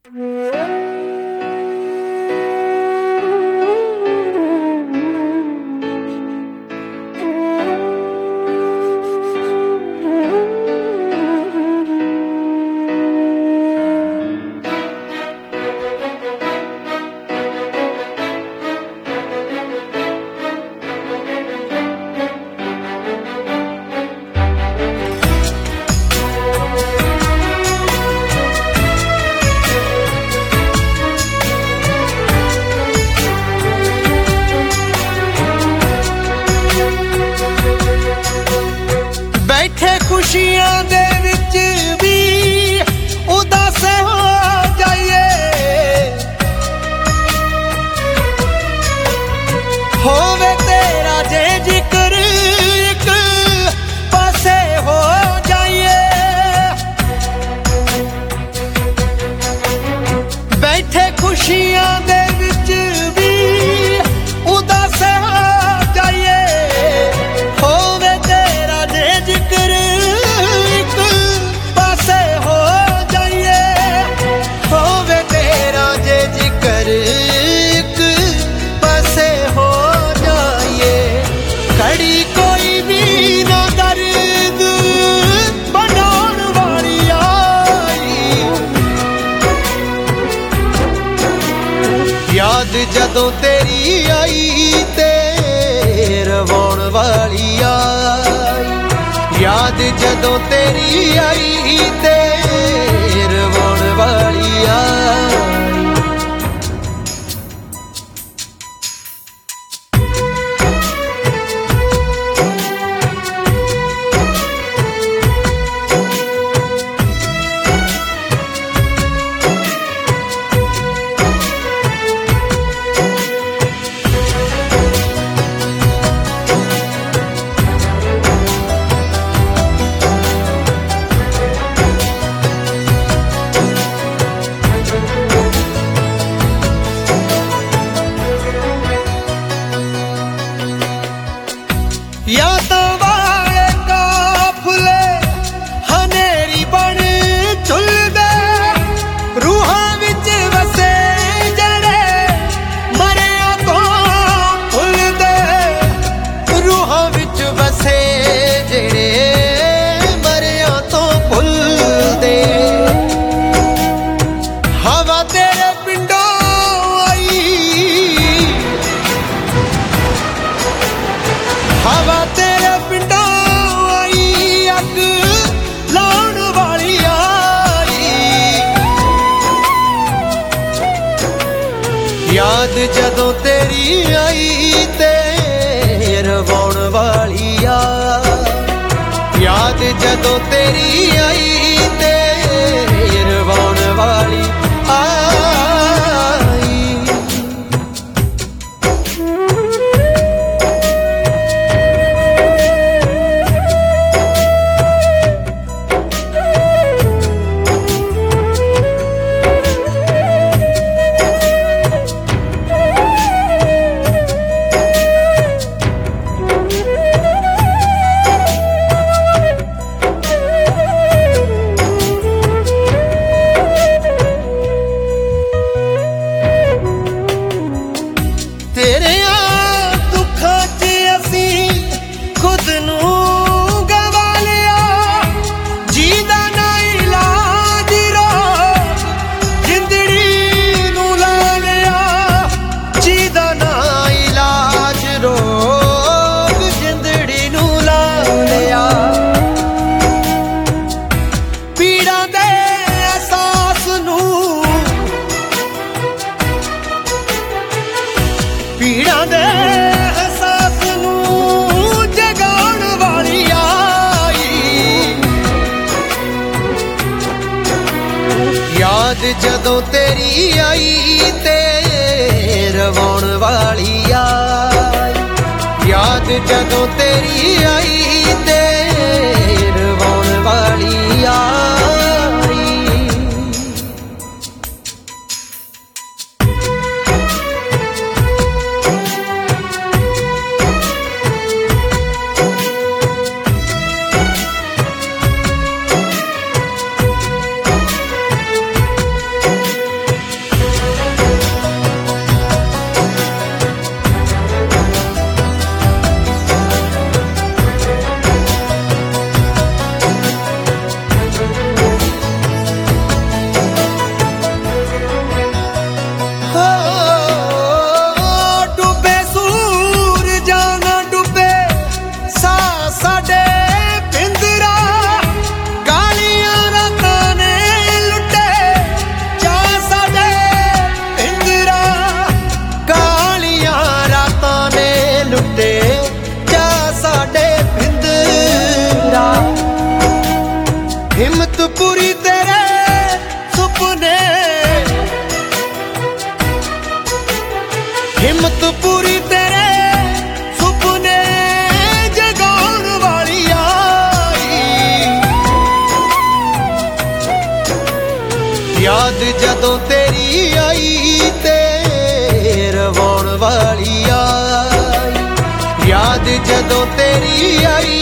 खुशियां दे विच भी उदास हो जाइए, होवे तेरा जे जिक्र एक पासे हो जाइए। बैठे खुशियां दे विच भी उदास हो जाइए, होवे तेरा जे जिक्र याद जदों तेरी आई ते रवाउण वाली आई, याद जदों तेरी आई ते रवाउण वाली आई। यादां वाले काफले हनेरी बन झुलदे, रूहां विच वसे जड़े मरिया तो भुलदे, रूहां विच वसे जड़े मरिया तो भुलदे। हवा तेरे पिंडों आई, हवा तेरे पिंडों आई, अग लाउण वाली आई। याद जदों तेरी आई ते रवाउण वाली आई, याद जदों तेरी आई ते रवाउण वाली आई। पीड़ा दे एहसास नूं जगाउण वाली आई। याद जदों तेरी आई ते रवाउण वाली आई, याद जदों तेरी आई ते रवाउण वाली आई। ਤੇਰੇ ਸੁਪਨੇ, ਹਿੰਮਤ ਪੂਰੀ ਤੇਰੇ ਸੁਪਨੇ ਜਗਾਉਣ ਵਾਲੀ ਆਈ। ਯਾਦ ਜਦੋਂ ਤੇਰੀ ਆਈ ਤੇ ਰਵਾਉਣ ਵਾਲੀ ਆਈ। ਯਾਦ ਜਦੋਂ ਤੇਰੀ ਆਈ